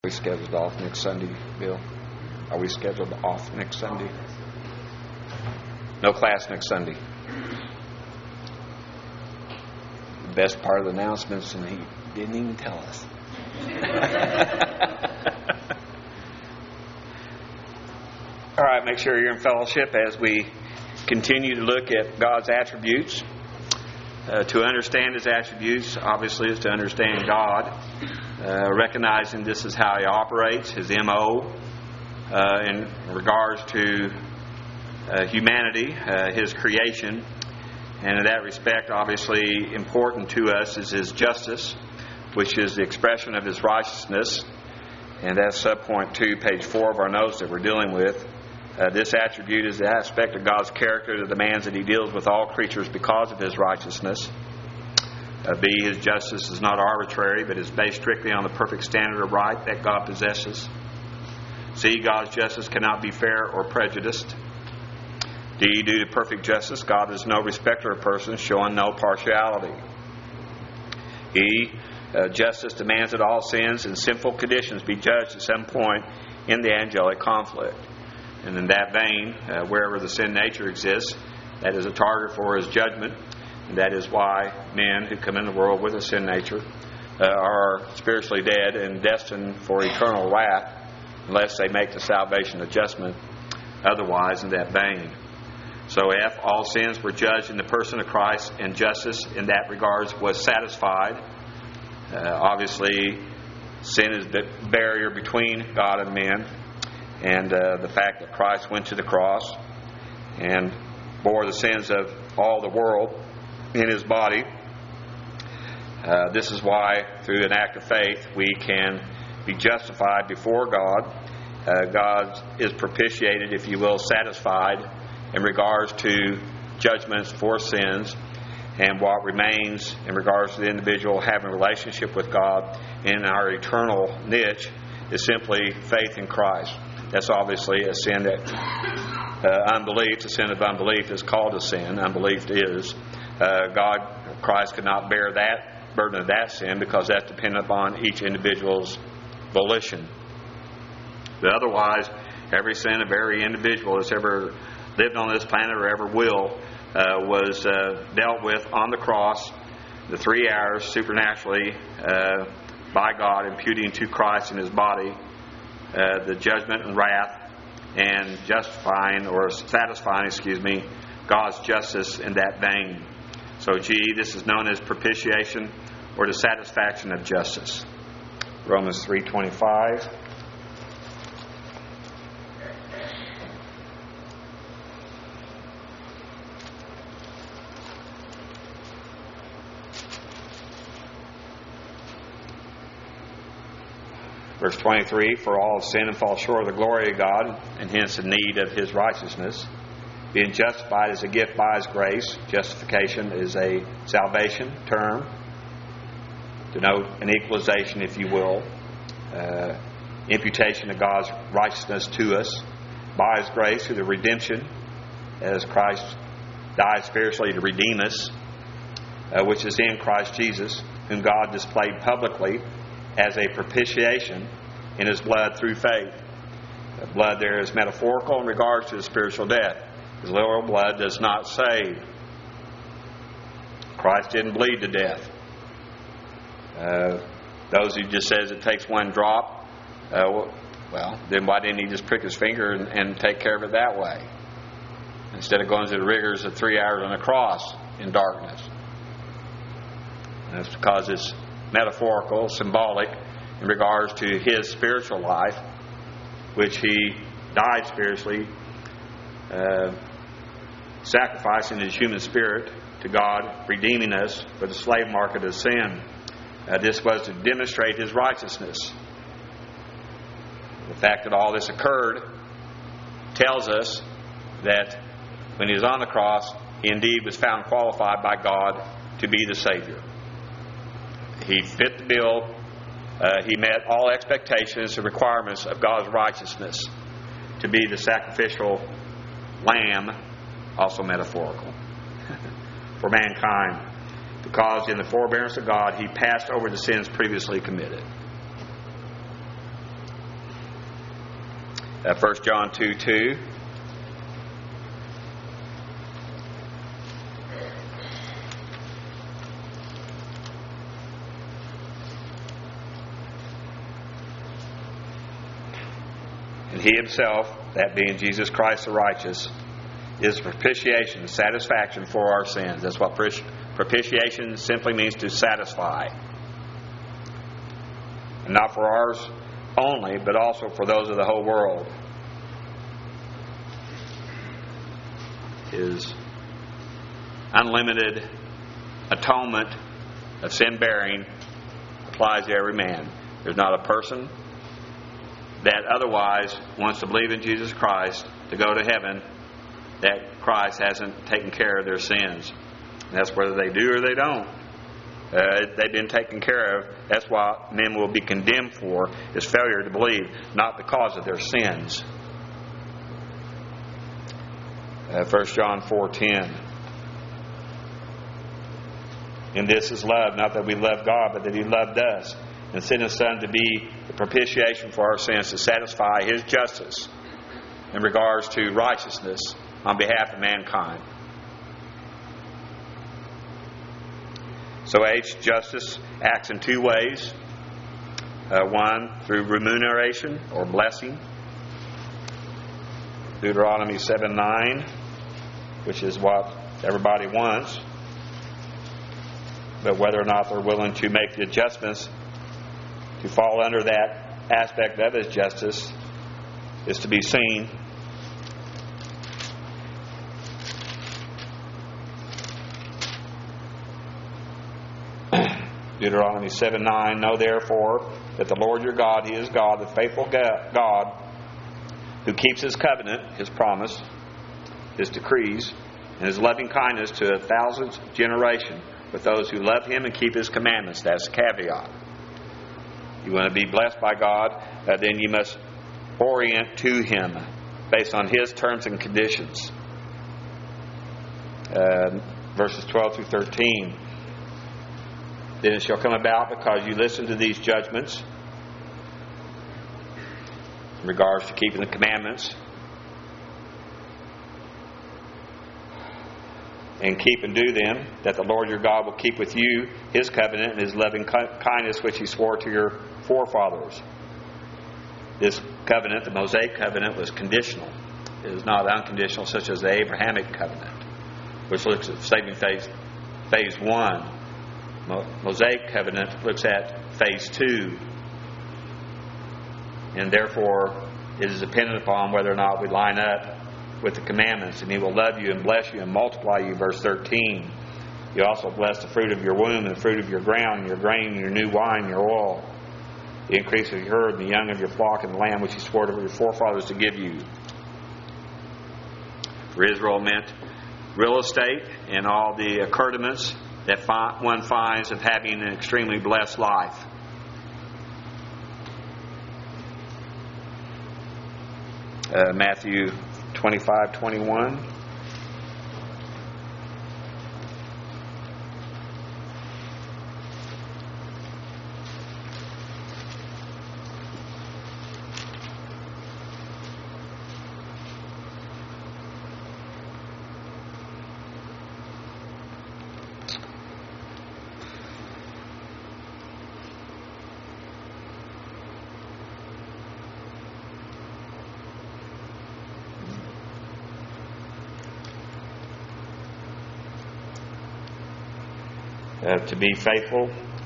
We scheduled off next Sunday, Bill? Are we scheduled off next Sunday? No class next Sunday. The best part of the announcements, and he didn't even tell us. All right, make sure you're in fellowship as we continue to look at God's attributes. To understand His attributes, obviously, is to understand God. Recognizing this is how He operates, His M.O. In regards to humanity, His creation. And in that respect, obviously, important to us is His justice, which is the expression of His righteousness. And that's subpoint 2, page 4 of our notes that we're dealing with. This attribute is the aspect of God's character that demands that He deals with all creatures because of His righteousness. B, His justice is not arbitrary, but is based strictly on the perfect standard of right that God possesses. C, God's justice cannot be fair or prejudiced. D, due to perfect justice, God is no respecter of persons, showing no partiality. E, justice demands that all sins and sinful conditions be judged at some point in the angelic conflict. And in that vein, wherever the sin nature exists, that is a target for His judgment. And that is why men who come in the world with a sin nature are spiritually dead and destined for eternal wrath unless they make the salvation adjustment otherwise in that vein. So F, all sins were judged in the person of Christ, and justice in that regards was satisfied. Obviously, sin is the barrier between God and men. And the fact that Christ went to the cross and bore the sins of all the world in His body. This is why, through an act of faith, we can be justified before God. God is propitiated, if you will, satisfied in regards to judgments for sins. And what remains in regards to the individual having a relationship with God in our eternal niche is simply faith in Christ. That's obviously a sin that unbelief, the sin of unbelief is called a sin. Unbelief is. Christ could not bear that burden of that sin because that's dependent upon each individual's volition. But otherwise, every sin of every individual that's ever lived on this planet or ever will was dealt with on the cross, the 3 hours supernaturally by God, imputing to Christ in His body the judgment and wrath, and justifying or satisfying, God's justice in that vein. So G, this is known as propitiation or the satisfaction of justice. Romans 3:25. Verse 23, for all have sinned and fall short of the glory of God, and hence in need of His righteousness. Being justified is a gift by His grace. Justification is a salvation term. Denote an equalization, if you will. Imputation of God's righteousness to us by His grace through the redemption, as Christ died spiritually to redeem us, which is in Christ Jesus, whom God displayed publicly as a propitiation in His blood through faith. The blood there is metaphorical in regards to the spiritual death. His literal blood does not save. Christ didn't bleed to death. Those who just says it takes one drop, well, then why didn't He just prick His finger and take care of it that way? Instead of going through the rigors of 3 hours on the cross in darkness. And that's because it's metaphorical, symbolic in regards to His spiritual life, which He died spiritually, sacrificing His human spirit to God, redeeming us for the slave market of sin. This was to demonstrate His righteousness. The fact that all this occurred tells us that when He was on the cross, He indeed was found qualified by God to be the Savior. He fit the bill. He met all expectations and requirements of God's righteousness to be the sacrificial lamb, also metaphorical, for mankind. Because in the forbearance of God, He passed over the sins previously committed. 1 John 2:2. And He Himself, that being Jesus Christ the righteous, is propitiation, satisfaction for our sins. That's what propitiation simply means, to satisfy. And not for ours only, but also for those of the whole world. His unlimited atonement of sin bearing applies to every man. There's not a person that otherwise wants to believe in Jesus Christ to go to heaven that Christ hasn't taken care of their sins. And that's whether they do or they don't. They've been taken care of. That's what men will be condemned for, is failure to believe, not because of their sins. 1 John 4:10. And this is love, not that we love God, but that He loved us and sent His Son to be the propitiation for our sins, to satisfy His justice in regards to righteousness on behalf of mankind. So justice acts in two ways. One, through remuneration or blessing. Deuteronomy 7:9, which is what everybody wants. But whether or not they're willing to make the adjustments to fall under that aspect of His justice is to be seen. Deuteronomy 7:9, know therefore that the Lord your God, He is God, the faithful God, who keeps His covenant, His promise, His decrees, and His loving kindness to 1,000th generation with those who love Him and keep His commandments. That's the caveat. You want to be blessed by God, then you must orient to Him based on His terms and conditions. Verses 12 through 13. Then it shall come about, because you listen to these judgments in regards to keeping the commandments, and keep and do them, that the Lord your God will keep with you His covenant and His loving kindness which He swore to your forefathers. This covenant, the Mosaic covenant, was conditional. It is not unconditional, such as the Abrahamic covenant, which looks at saving phase 1. Mosaic covenant looks at phase 2, and therefore it is dependent upon whether or not we line up with the commandments. And He will love you and bless you and multiply you. Verse 13. You also bless the fruit of your womb and the fruit of your ground and your grain and your new wine and your oil, the increase of your herd and the young of your flock and the land which He swore to your forefathers to give you. For Israel meant real estate and all the accoutrements that one finds of having an extremely blessed life. Matthew 25:21. To be faithful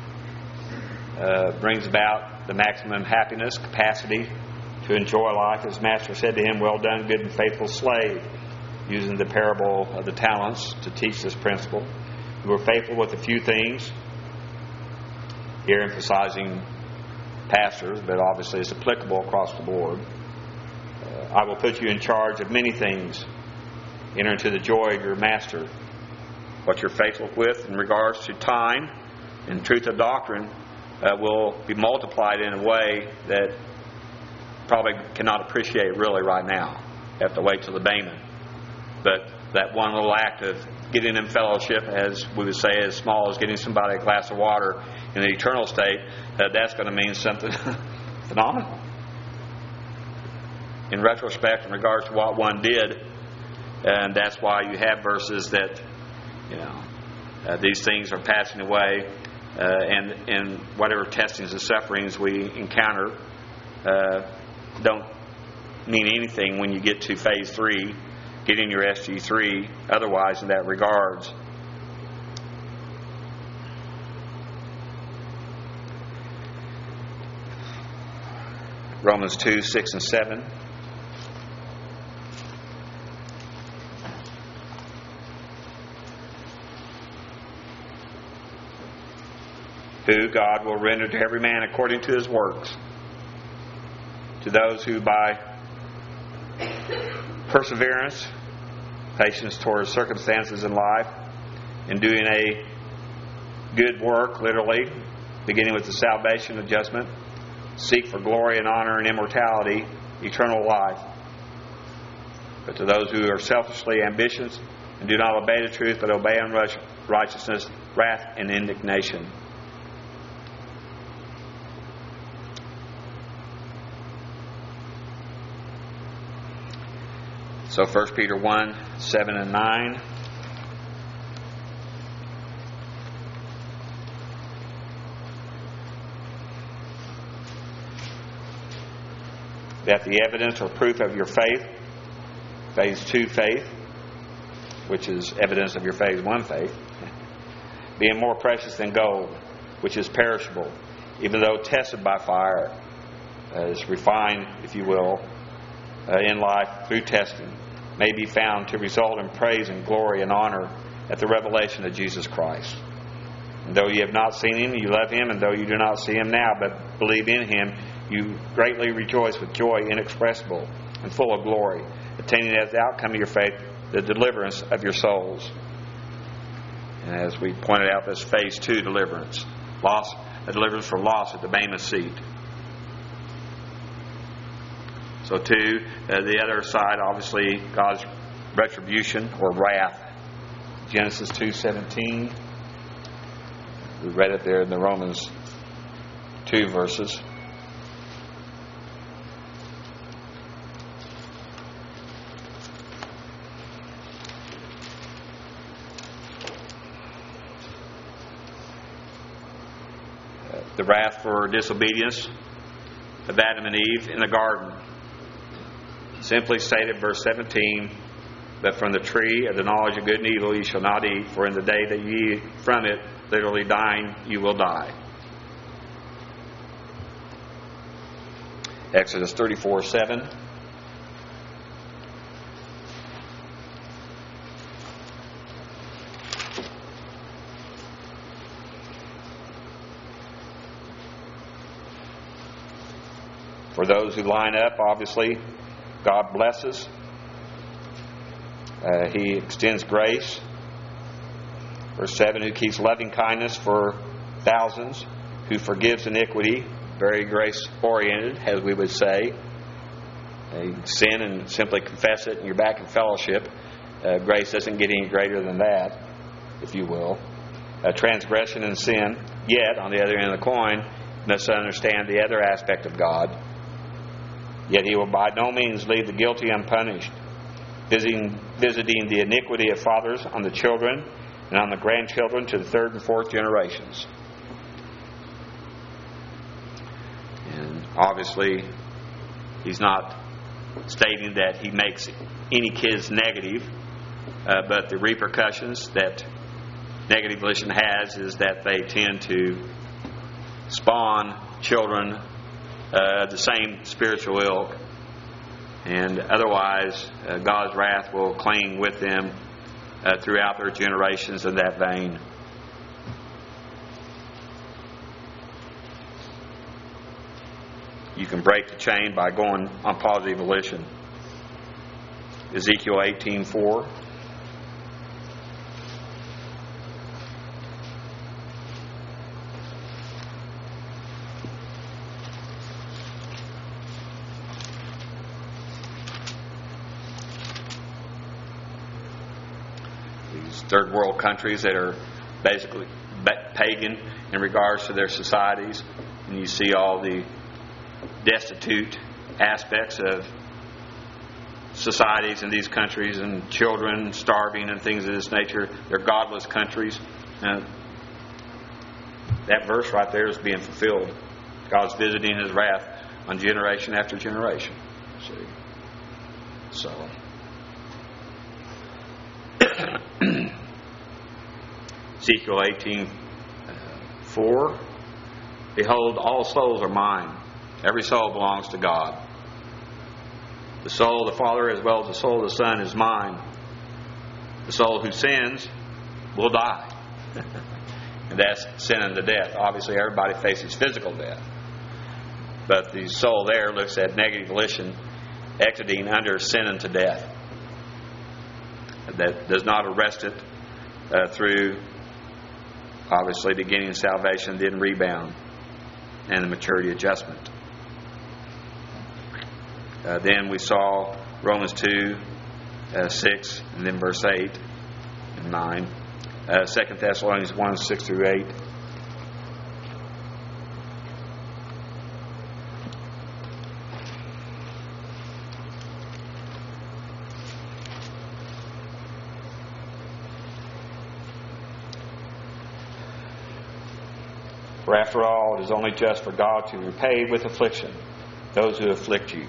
brings about the maximum happiness, capacity to enjoy life. His master said to him, well done, good and faithful slave, using the parable of the talents to teach this principle. You were faithful with a few things, here emphasizing pastors, but obviously it's applicable across the board. I will put you in charge of many things. Enter into the joy of your master. What you're faithful with in regards to time and truth of doctrine will be multiplied in a way that probably cannot appreciate really right now. You have to wait till the Bema. But that one little act of getting in fellowship, as we would say, as small as getting somebody a glass of water in the eternal state, that's going to mean something phenomenal. in retrospect in regards to what one did. And that's why you have verses that, these things are passing away, and whatever testings and sufferings we encounter don't mean anything when you get to phase 3, getting your SG3, otherwise in that regards. Romans 2, 6 and 7. Who God will render to every man according to his works. To those who by perseverance, patience towards circumstances in life, and doing a good work, literally, beginning with the salvation and judgment, seek for glory and honor and immortality, eternal life. But to those who are selfishly ambitious and do not obey the truth, but obey unrighteousness, wrath and indignation. So 1 Peter 1, 7 and 9. That the evidence or proof of your faith, phase 2 faith, which is evidence of your phase 1 faith, being more precious than gold, which is perishable, even though tested by fire, is refined, if you will, in life through testing, may be found to result in praise and glory and honor at the revelation of Jesus Christ. And though you have not seen Him, you love Him, and though you do not see Him now, but believe in Him, you greatly rejoice with joy inexpressible and full of glory, attaining as the outcome of your faith the deliverance of your souls. And as we pointed out, this phase 2 deliverance, a deliverance from loss at the Bema seat. So too, the other side, obviously, God's retribution or wrath. Genesis 2:17. We read it there in the Romans 2 verses. The wrath for disobedience of Adam and Eve in the garden. Simply stated, verse 17, but from the tree of the knowledge of good and evil you shall not eat, for in the day that ye eat from it, literally dying, you will die. Exodus 34:7. For those who line up, obviously, God blesses. He extends grace. Verse 7, who keeps loving kindness for thousands, who forgives iniquity, very grace-oriented, as we would say. You sin and simply confess it, and you're back in fellowship. Grace doesn't get any greater than that, if you will. Transgression and sin. Yet, on the other end of the coin, you must understand the other aspect of God. Yet He will by no means leave the guilty unpunished, visiting the iniquity of fathers on the children and on the grandchildren to the 3rd and 4th generations. And obviously, He's not stating that He makes any kids negative, but the repercussions that negative volition has is that they tend to spawn children the same spiritual ilk, and otherwise God's wrath will cling with them throughout their generations in that vein. You can break the chain by going on positive volition. Ezekiel 18:4. Third world countries that are basically pagan in regards to their societies, and you see all the destitute aspects of societies in these countries, and children starving and things of this nature. They're godless countries. That verse right there is being fulfilled. God's visiting His wrath on generation after generation. See? So, Ezekiel 18:4. Behold, all souls are mine. Every soul belongs to God. The soul of the Father as well as the soul of the Son is mine. The soul who sins will die. And that's sin unto death. Obviously, everybody faces physical death. But the soul there looks at negative volition exiting under sin unto death. That does not arrest it through, obviously, beginning salvation, then rebound, and the maturity adjustment. Then we saw Romans 2, 6, and then verse 8 and 9. 2 Thessalonians 1, 6 through 8. For after all, it is only just for God to repay with affliction those who afflict you.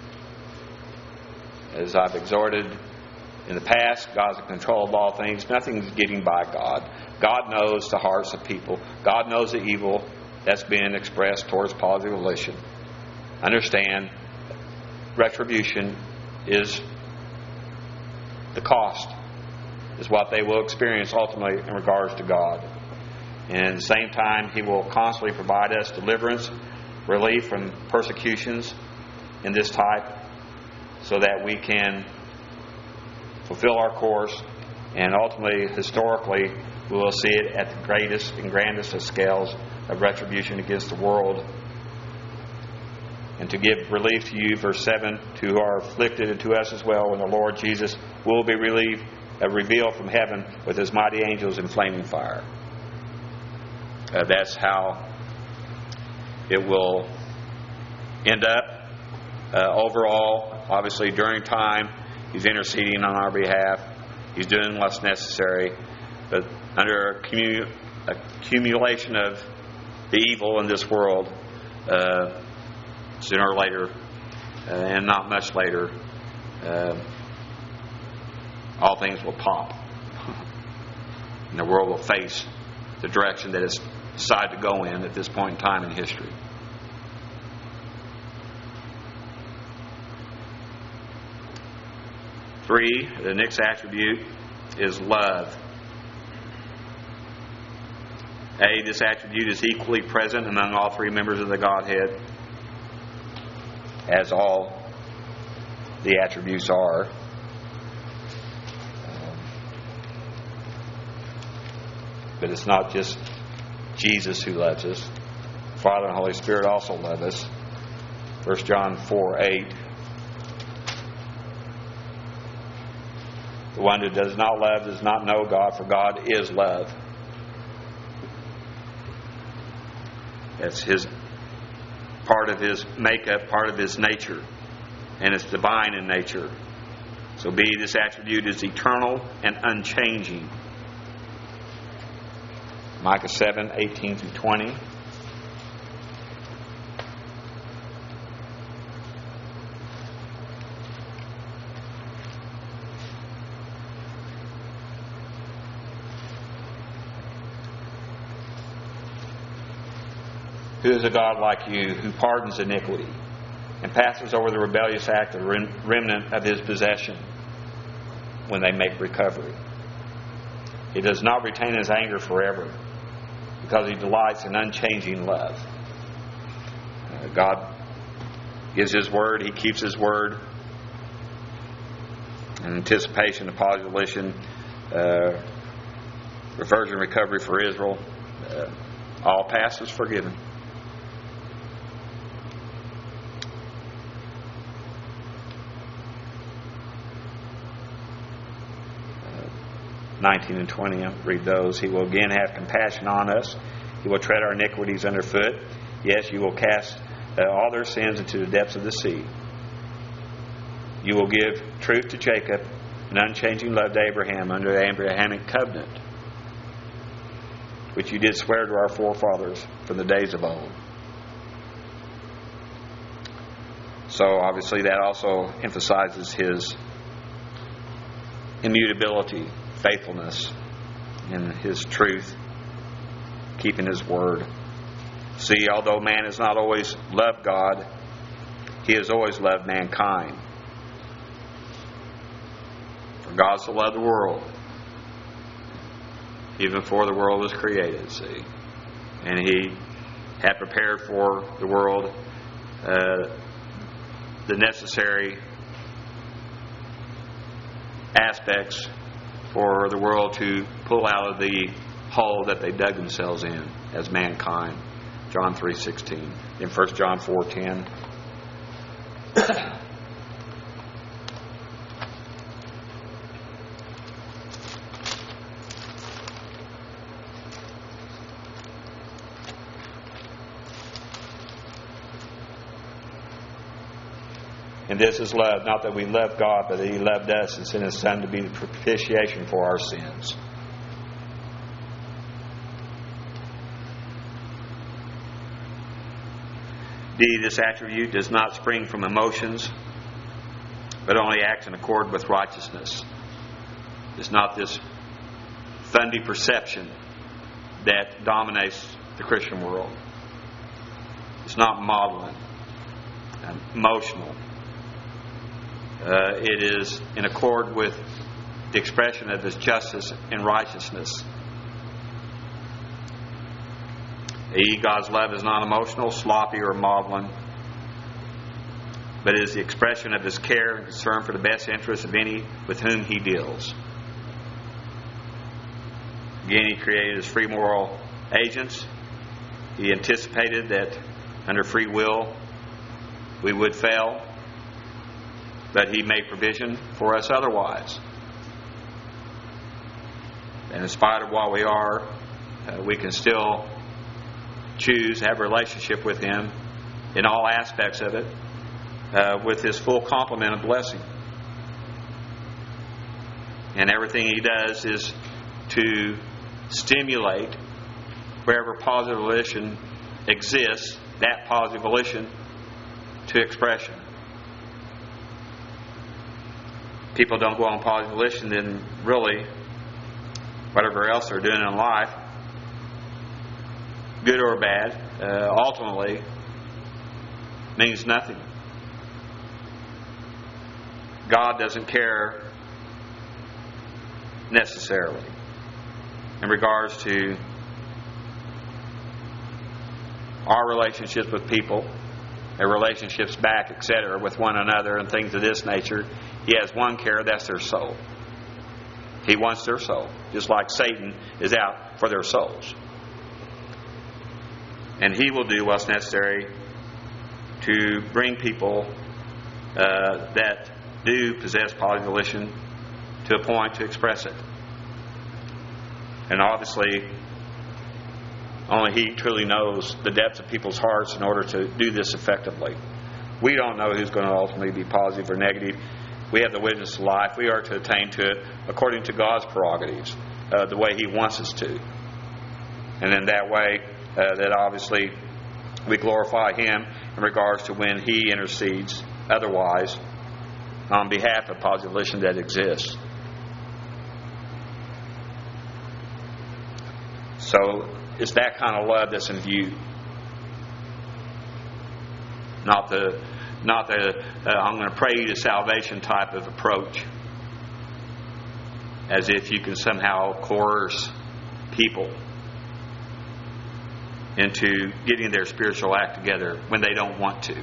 As I've exhorted in the past, God's in control of all things. Nothing's getting by God. God knows the hearts of people. God knows the evil that's being expressed towards positive volition. Understand, retribution is the cost, is what they will experience ultimately in regards to God. And at the same time, He will constantly provide us deliverance, relief from persecutions in this type, so that we can fulfill our course, and ultimately, historically, we will see it at the greatest and grandest of scales of retribution against the world. And to give relief to you, verse 7, to who are afflicted, and to us as well, when the Lord Jesus will be revealed from heaven with His mighty angels in flaming fire. That's how it will end up. Overall, obviously, during time, He's interceding on our behalf. He's doing what's necessary. But under accumulation of the evil in this world, sooner or later, and not much later, all things will pop. And the world will face the direction that it's decided to go in at this point in time in history. Three, the next attribute is love. This attribute is equally present among all three members of the Godhead, as all the attributes are. But it's not just Jesus who loves us. Father and Holy Spirit also love us. 1 John 4:8. The one who does not love does not know God, for God is love. That's His part of His makeup, part of His nature, and it's divine in nature. So this attribute is eternal and unchanging. Micah 7:18-20. Who is a God like you, who pardons iniquity and passes over the rebellious act of the remnant of His possession when they make recovery? He does not retain His anger forever, because He delights in unchanging love. God gives His word. He keeps His word. In anticipation of positive volition, reversion recovery for Israel, all past is forgiven. 19 and 20, I'll read those. He will again have compassion on us. He will tread our iniquities underfoot. Yes, you will cast all their sins into the depths of the sea. You will give truth to Jacob and unchanging love to Abraham under the Abrahamic covenant, which you did swear to our forefathers from the days of old. So obviously that also emphasizes His immutability, faithfulness, and His truth, keeping His word. See, although man has not always loved God, He has always loved mankind. For God so loved the world, even before the world was created, see. And He had prepared for the world the necessary aspects for the world to pull out of the hole that they dug themselves in as mankind. John 3:16. In 1 John 4:10. And this is love, not that we love God, but that He loved us and sent His Son to be the propitiation for our sins. Indeed, this attribute does not spring from emotions, but only acts in accord with righteousness. It's not this fundy perception that dominates the Christian world. It's not maudlin, emotional. It is in accord with the expression of His justice and righteousness. God's love is not emotional, sloppy, or maudlin, but it is the expression of His care and concern for the best interests of any with whom He deals. Again, He created us free moral agents. He anticipated that under free will we would fail, but He made provision for us otherwise. And in spite of what we are, we can still choose to have a relationship with Him in all aspects of it, with His full complement of blessing. And everything He does is to stimulate wherever positive volition exists, that positive volition to expression. People don't go on positive volition, then really whatever else they're doing in life, good or bad, ultimately means nothing. God doesn't care necessarily in regards to our relationships with people, our relationships back, etc., with one another and things of this nature. He has one care, that's their soul. He wants their soul, just like Satan is out for their souls. And he will do what's necessary to bring people that do possess positive volition to a point to express it. And obviously, only He truly knows the depths of people's hearts in order to do this effectively. We don't know who's going to ultimately be positive or negative. We have the witness of life. We are to attain to it according to God's prerogatives, the way He wants us to. And in that way, that obviously we glorify Him in regards to when He intercedes otherwise on behalf of positive volition that exists. So it's that kind of love that's in view. Not the I'm going to pray you to salvation type of approach, as if you can somehow coerce people into getting their spiritual act together when they don't want to.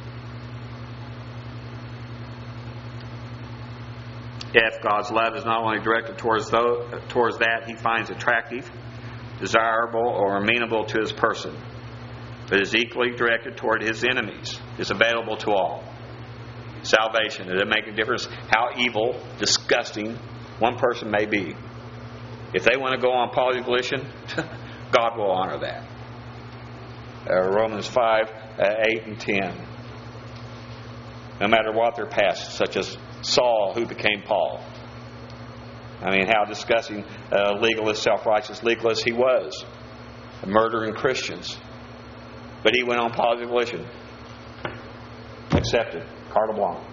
If God's love is not only directed towards that He finds attractive, desirable, or amenable to His person, but is equally directed toward His enemies, is available to all. Salvation. Does it make a difference how evil, disgusting one person may be? If they want to go on positive volition, God will honor that. Romans 5, 8 and 10. no matter what their past, such as Saul, who became Paul. I mean, how disgusting legalist, self-righteous legalist he was, murdering Christians. But he went on positive volition. Accepted. Carte blanche.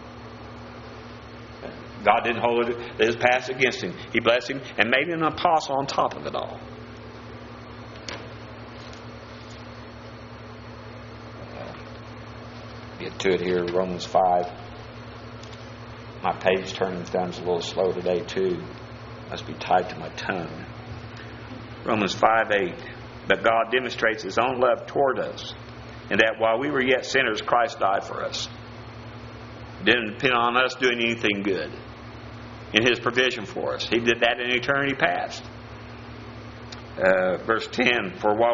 God didn't hold his past against him. He blessed him and made him an apostle on top of it all. Get to it here, Romans 5. My page turning thumb's a little slow today too. Must be tied to my tongue. Romans 5:8. But God demonstrates His own love toward us, and that while we were yet sinners, Christ died for us. It didn't depend on us doing anything good in His provision for us. He did that in eternity past. Verse 10.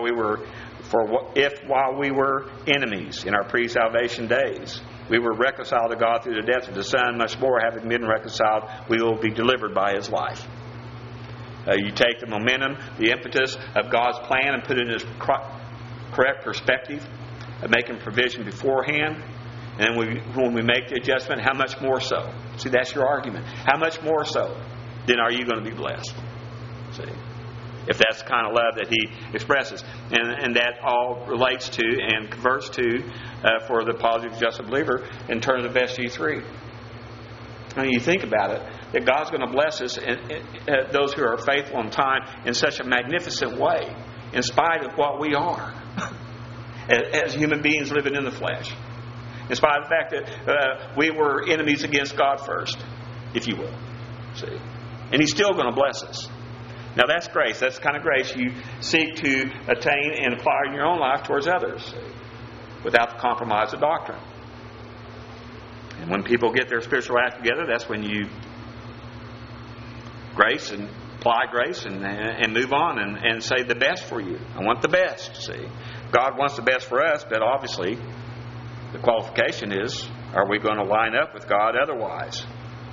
If while we were enemies in our pre-salvation days, we were reconciled to God through the death of the Son, much more, having been reconciled, we will be delivered by His life. You take the momentum, the impetus of God's plan and put it in His correct perspective of making provision beforehand. And when we make the adjustment, how much more so? See, that's your argument. How much more so then are you going to be blessed? See? If that's the kind of love that He expresses. And that all relates to and converts to, for the positive justice believer, in terms of SG3. I mean, you think about it, that God's going to bless us, and those who are faithful in time, in such a magnificent way, in spite of what we are, as human beings living in the flesh. In spite of the fact that we were enemies against God first, if you will. See? And He's still going to bless us. Now that's grace. That's the kind of grace you seek to attain and apply in your own life towards others, without the compromise of doctrine. And when people get their spiritual act together, that's when you apply grace and move on and say the best for you. I want the best. See, God wants the best for us, but obviously the qualification is, are we going to line up with God otherwise?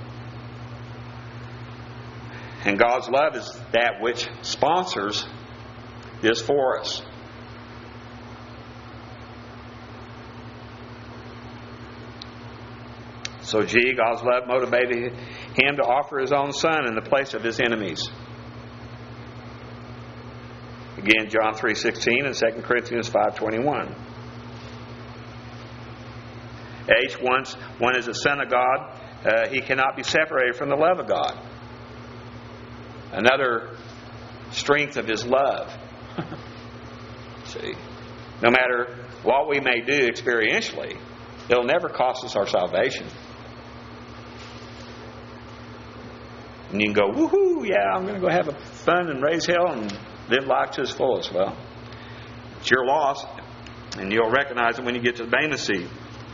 And God's love is that which sponsors this for us. So God's love motivated Him to offer His own Son in the place of His enemies. Again, John 3:16 and 2 Corinthians 5:21. Once one is a son of God, he cannot be separated from the love of God. Another strength of His love. See, no matter what we may do experientially, it'll never cost us our salvation. And you can go, woohoo, yeah, I'm going to go have fun and raise hell and live life to its fullest. Well, it's your loss, and you'll recognize it when you get to the Bema seat,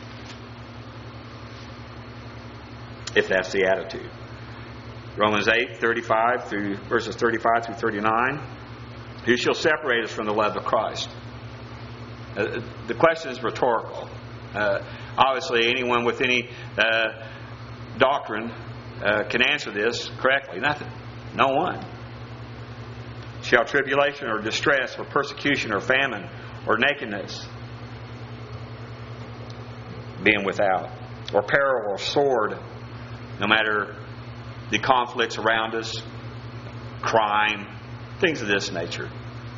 if that's the attitude. Romans 8:35 through verses 35 through 39. Who shall separate us from the love of Christ? The question is rhetorical. Obviously, anyone with any doctrine can answer this correctly. Nothing. No one. Shall tribulation or distress or persecution or famine or nakedness, being without, or peril or sword, no matter the conflicts around us, crime, things of this nature.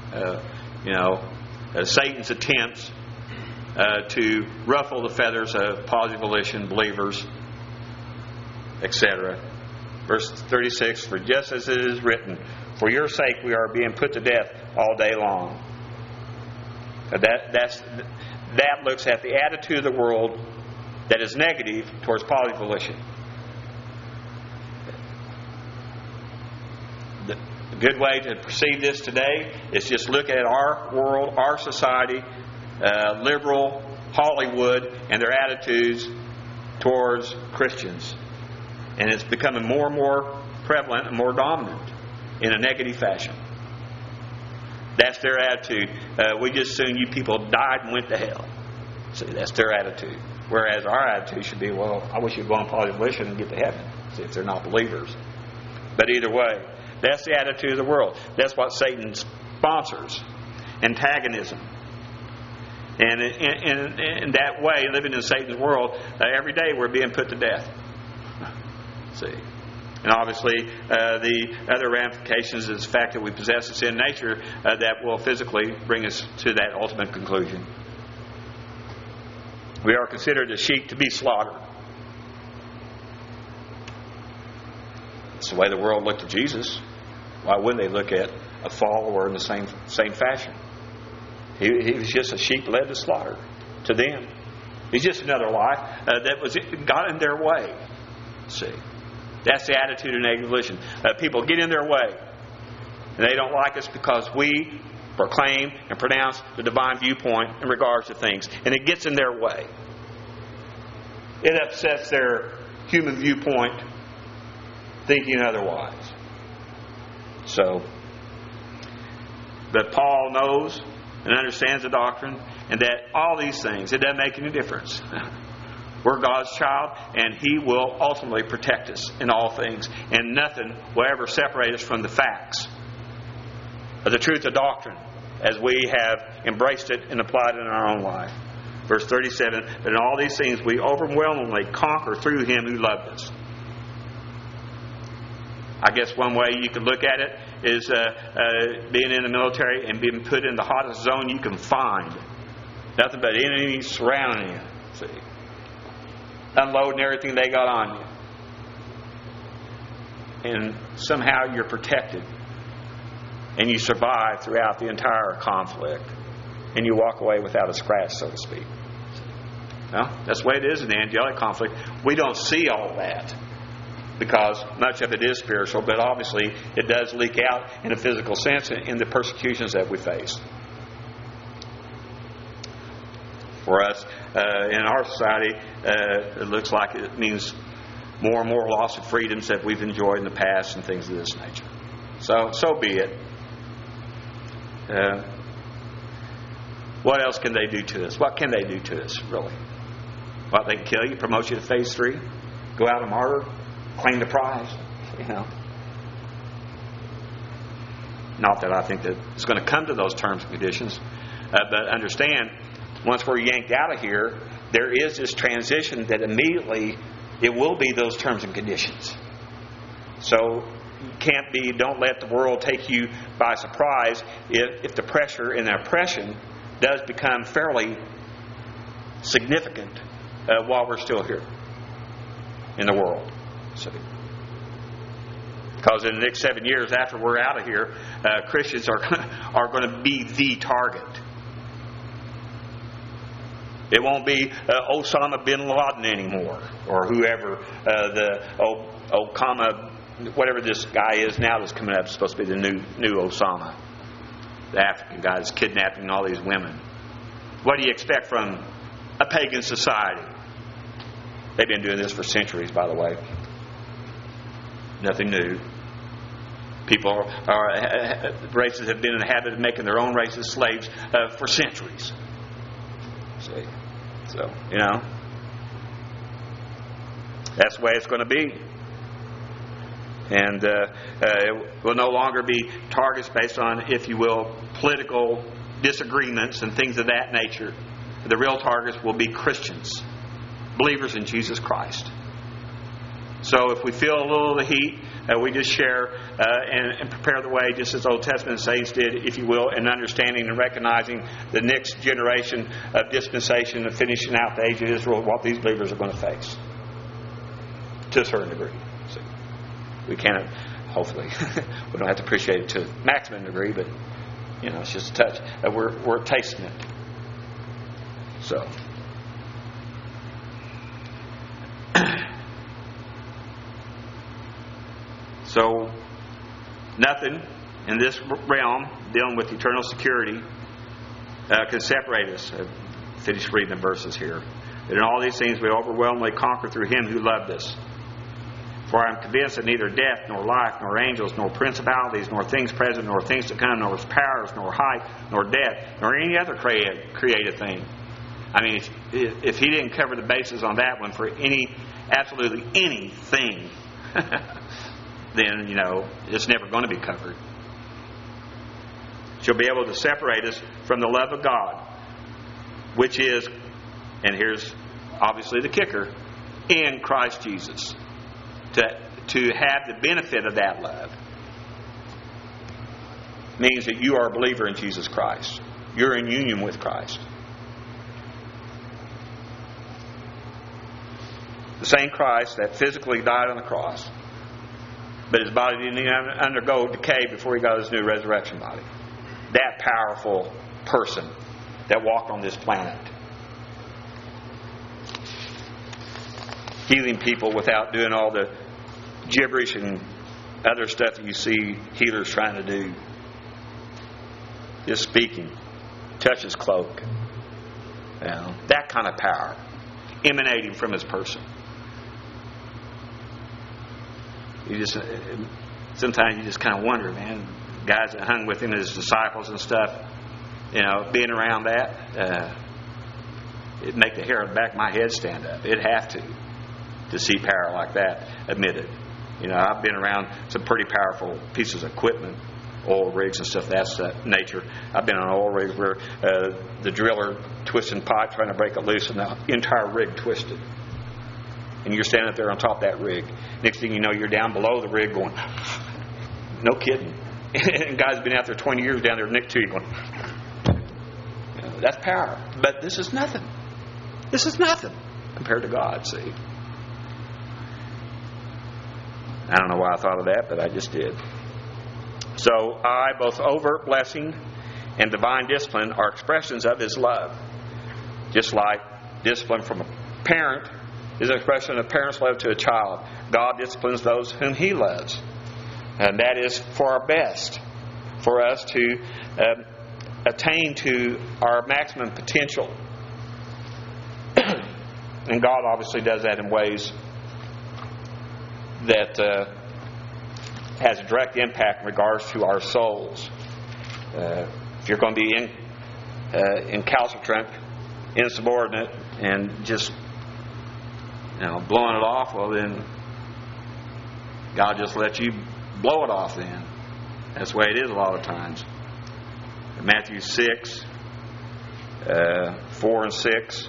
Satan's attempts to ruffle the feathers of positive volition believers, etc. Verse 36, for just as it is written, for your sake we are being put to death all day long. That looks at the attitude of the world that is negative towards positive volition. The good way to perceive this today is just look at our world, our society, liberal Hollywood, and their attitudes towards Christians. And it's becoming more and more prevalent and more dominant in a negative fashion. That's their attitude. We just assume you people died and went to hell. See, that's their attitude. Whereas our attitude should be, well, I wish you'd go on positive volition and get to heaven. See, if they're not believers. But either way, that's the attitude of the world. That's what Satan sponsors. Antagonism. And in that way, living in Satan's world, every day we're being put to death. See? And obviously, the other ramifications is the fact that we possess a sin nature that will physically bring us to that ultimate conclusion. We are considered a sheep to be slaughtered. It's the way the world looked at Jesus. Why wouldn't they look at a follower in the same fashion? He was just a sheep led to slaughter to them. He's just another life that got in their way. See, that's the attitude of negative volition. People get in their way, and they don't like us because we proclaim and pronounce the divine viewpoint in regards to things, and it gets in their way. It upsets their human viewpoint, thinking otherwise. So, but Paul knows and understands the doctrine, and that all these things, it doesn't make any difference. We're God's child, and He will ultimately protect us in all things, and nothing will ever separate us from the facts of the truth of doctrine as we have embraced it and applied it in our own life. Verse 37, but in all these things we overwhelmingly conquer through Him who loved us. I guess one way you could look at it is being in the military and being put in the hottest zone you can find. Nothing but enemies surrounding you. See, unloading everything they got on you. And somehow you're protected. And you survive throughout the entire conflict. And you walk away without a scratch, so to speak. Well, that's the way it is in the angelic conflict. We don't see all that, because much of it is spiritual, but obviously it does leak out in a physical sense in the persecutions that we face. For us, in our society, it looks like it means more and more loss of freedoms that we've enjoyed in the past and things of this nature. So be it. What else can they do to us? What can they do to us, really? What, they can kill you, promote you to phase 3, go out a martyr, claim the prize, you know. Not that I think that it's going to come to those terms and conditions, but understand, once we're yanked out of here, there is this transition that immediately it will be those terms and conditions. So don't let the world take you by surprise if the pressure and the oppression does become fairly significant while we're still here in the world. So, because in the next 7 years after we're out of here, Christians are going to be the target. It won't be Osama bin Laden anymore, or whoever Okama, whatever this guy is now that's coming up, is supposed to be the new Osama, the African guy that's kidnapping all these women. What do you expect from a pagan society? They've been doing this for centuries, by the way. Nothing new. Races have been in the habit of making their own races slaves for centuries. See? So, you know, that's the way it's going to be. And it will no longer be targets based on, if you will, political disagreements and things of that nature. The real targets will be Christians, believers in Jesus Christ. So if we feel a little of the heat, we just share and prepare the way, just as Old Testament saints did, if you will, in understanding and recognizing the next generation of dispensation of finishing out the age of Israel, what these believers are going to face. To a certain degree. See, we cannot, hopefully, we don't have to appreciate it to a maximum degree, but, you know, it's just a touch. We're tasting it. So, nothing in this realm dealing with eternal security can separate us. Finish reading the verses here. But in all these things we overwhelmingly conquer through Him who loved us. For I am convinced that neither death, nor life, nor angels, nor principalities, nor things present, nor things to come, nor powers, nor height, nor depth, nor any other created thing. I mean, if He didn't cover the bases on that one for absolutely anything, then, you know, it's never going to be covered. She'll be able to separate us from the love of God which is, and here's obviously the kicker, in Christ Jesus. To have the benefit of that love means that you are a believer in Jesus Christ. You're in union with Christ. The same Christ that physically died on the cross, but his body didn't even undergo decay before he got his new resurrection body. That powerful person that walked on this planet, healing people without doing all the gibberish and other stuff that you see healers trying to do. Just speaking. Touch his cloak. You know, that kind of power emanating from his person. Sometimes you just kind of wonder, man, guys that hung with him, his disciples and stuff, you know, being around that, it'd make the hair on the back of my head stand up. It'd have to see power like that admitted. You know, I've been around some pretty powerful pieces of equipment, oil rigs and stuff of that nature. I've been on oil rigs where the driller twisting pipe trying to break it loose and the entire rig twisted. And you're standing up there on top of that rig. Next thing you know, you're down below the rig going, no kidding. And guys have been out there 20 years down there next to you going, you know, that's power. But this is nothing. This is nothing compared to God, see. I don't know why I thought of that, but I just did. So, both overt blessing and divine discipline are expressions of His love. Just like discipline from a parent is an expression of a parent's love to a child. God disciplines those whom He loves. And that is for our best, for us to attain to our maximum potential. And God obviously does that in ways that has a direct impact in regards to our souls. If you're going to be incalcitrant, insubordinate, and just blowing it off, well then God just lets you blow it off then. That's the way it is a lot of times. Matthew 6, 4 and 6.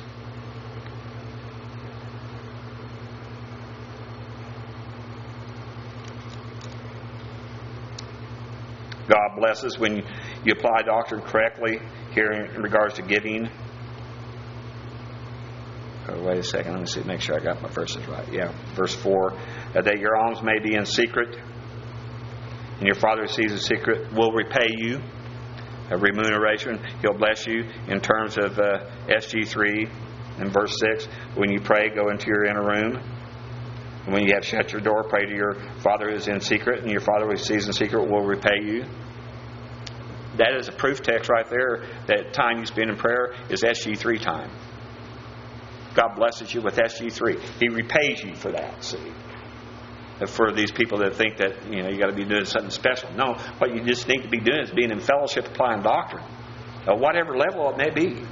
God blesses when you apply doctrine correctly here in regards to giving. Oh, wait a second. Let me see. Make sure I got my verses right. Yeah. Verse 4. That your alms may be in secret, and your Father who sees in secret will repay you a remuneration. He'll bless you in terms of SG 3 and verse 6. When you pray, go into your inner room. And when you have shut your door, pray to your Father who is in secret, and your Father who sees in secret will repay you. That is a proof text right there that time you spend in prayer is SG3 time. God blesses you with SG3. He repays you for that, see. For these people that think that you got to be doing something special. No, what you just need to be doing is being in fellowship, applying doctrine. At whatever level it may be.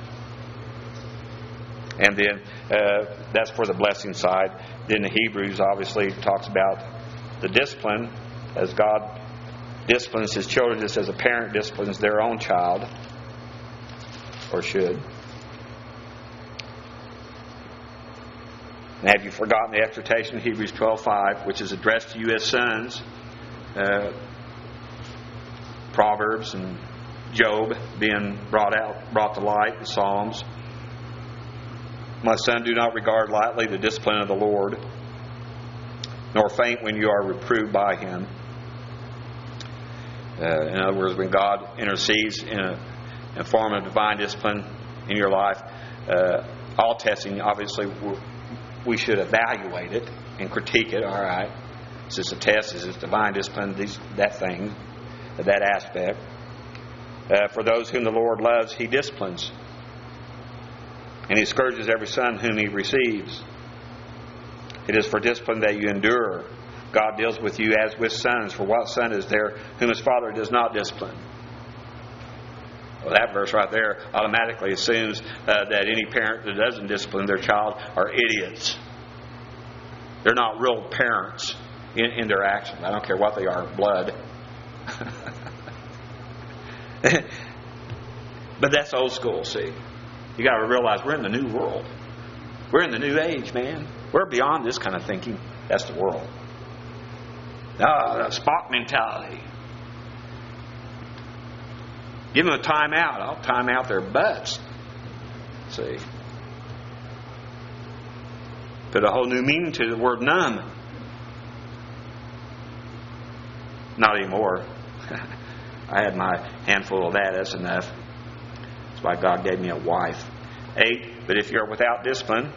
And then that's for the blessing side. Then the Hebrews obviously talks about the discipline as God disciplines His children just as a parent disciplines their own child, or should. And have you forgotten the exhortation in Hebrews 12:5, which is addressed to you as sons? Proverbs and Job being brought to light, the Psalms. My son, do not regard lightly the discipline of the Lord, nor faint when you are reproved by Him. In other words, when God intercedes in a form of divine discipline in your life, all testing, obviously, we should evaluate it and critique it. All right, is this a test? Is this divine discipline? That aspect. For those whom the Lord loves, He disciplines. And He scourges every son whom He receives. It is for discipline that you endure. God deals with you as with sons. For what son is there whom his father does not discipline? Well, that verse right there automatically assumes that any parent that doesn't discipline their child are idiots. They're not real parents in their actions. I don't care what they are, blood. But that's old school, see. You got to realize we're in the new world. We're in the new age, man. We're beyond this kind of thinking. That's the world. The spot mentality. Give them a time out. I'll time out their butts. See? Put a whole new meaning to the word numb. Not anymore. I had my handful of that. That's enough. That's why God gave me a wife. 8, but if you're without discipline,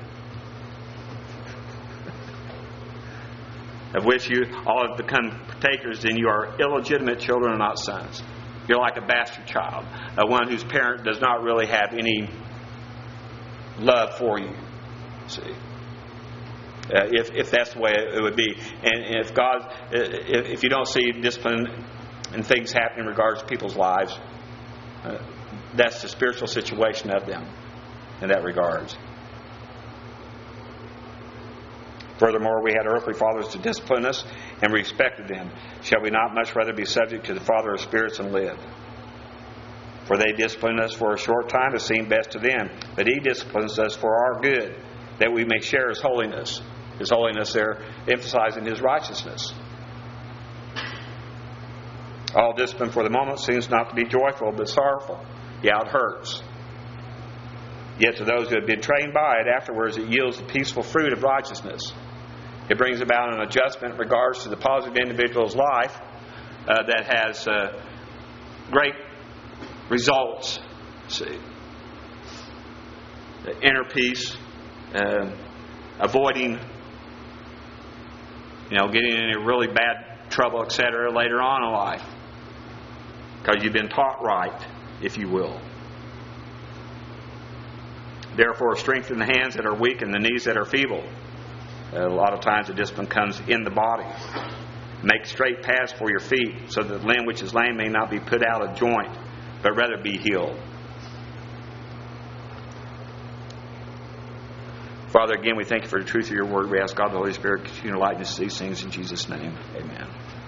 of which you all have become partakers, then you are illegitimate children and not sons. You're like a bastard child, one whose parent does not really have any love for you. See, if that's the way it would be, and if God, if you don't see discipline and things happening in regards to people's lives, that's the spiritual situation of them in that regards. Furthermore, we had earthly fathers to discipline us, and we respected them. Shall we not much rather be subject to the Father of spirits and live? For they discipline us for a short time, as seemed best to them. But He disciplines us for our good, that we may share His holiness. His holiness there, emphasizing His righteousness. All discipline for the moment seems not to be joyful, but sorrowful. Yeah, it hurts. Yet to those who have been trained by it, afterwards it yields the peaceful fruit of righteousness. It brings about an adjustment in regards to the positive individual's life that has great results. See, the inner peace, avoiding, getting into really bad trouble, etc. later on in life, because you've been taught right, if you will. Therefore, strengthen the hands that are weak and the knees that are feeble. A lot of times the discipline comes in the body. Make straight paths for your feet, so that the limb which is lame may not be put out of joint, but rather be healed. Father, again, we thank You for the truth of Your word. We ask God the Holy Spirit to continue to enlighten us to these things in Jesus' name. Amen.